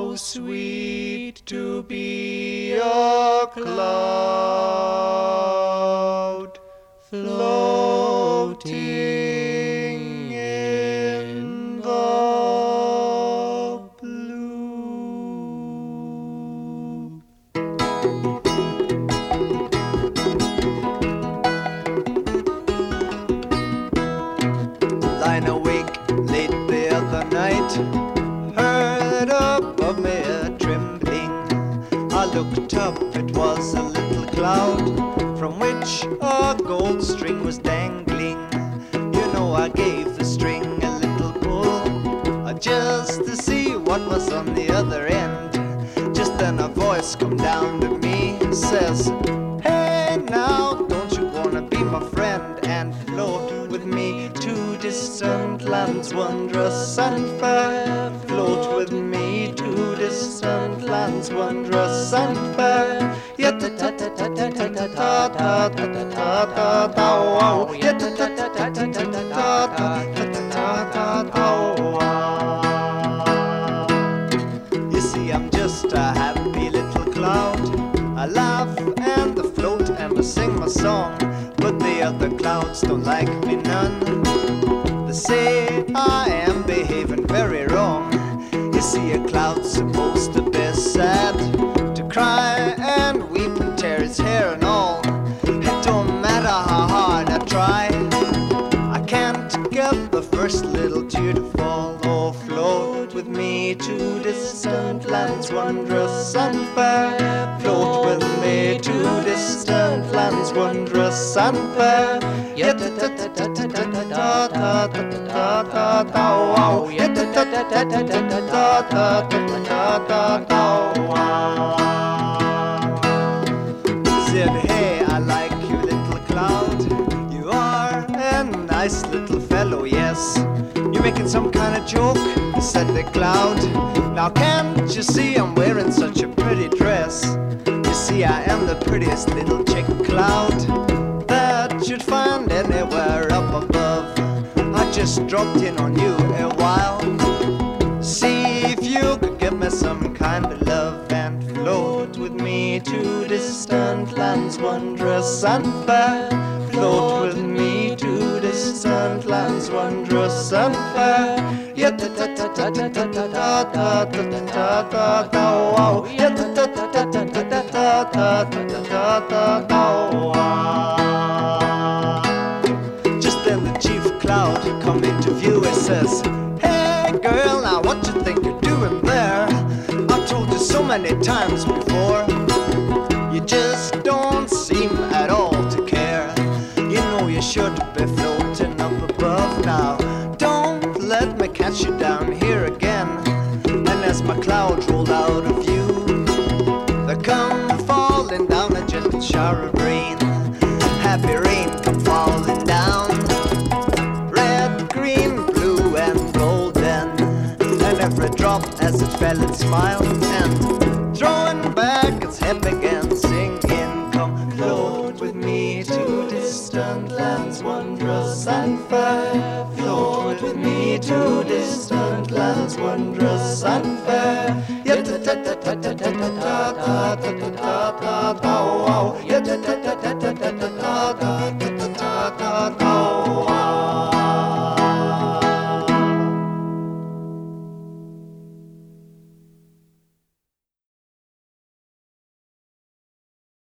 How sweet to be a cloud floating in the blue. Lying awake late the other night, heard above me a trembling. I looked up, it was a little cloud from which a gold string was dangling. You know, I gave the string a little pull, just to see what was on the other end. Just then a voice come down to me, says, "Hey now, don't you wanna be my friend and float with me to distant lands wondrous and fair? Float with me to distant lands wondrous and fair." You see, I'm just a happy little cloud. I laugh and I float and I sing my song, but the other clouds don't like me none. They say I am behaving very wrong. You see, a cloud's supposed to be sad, to cry and weep and tear its hair and all. It don't matter how hard I try, I can't get the first little tear to fall. Oh, float with me to distant lands wondrous and fair. Float with me to distant lands wondrous and fair. Said, "Hey, I like you, little cloud. You are a nice little fellow, yes. You making some kind of joke?" said the cloud. "Now can't you see I'm wearing such a pretty dress? You see, I am the prettiest little chick cloud that you'd find anywhere up above. I just dropped in on you a while. See if you could give me some kind of love and float with me to distant lands wondrous and fair. Float with me to distant lands wondrous and fair." Just then the chief cloud come into view and says, "Hey girl, now what you think you're doing there? I've told you so many times before, you just don't seem at all to care. You know you should be floating up above now. Don't let me catch you down here again." And as my cloud rolled out of view, there come falling down a gentle shower of rain. Happy rain come falling down, red, green, blue and golden. And every drop as it fell it smiled, and throwing back its head again, singing, "Come float with me to distant lands wondrous and fair. Float with me to distant lands wondrous and fair."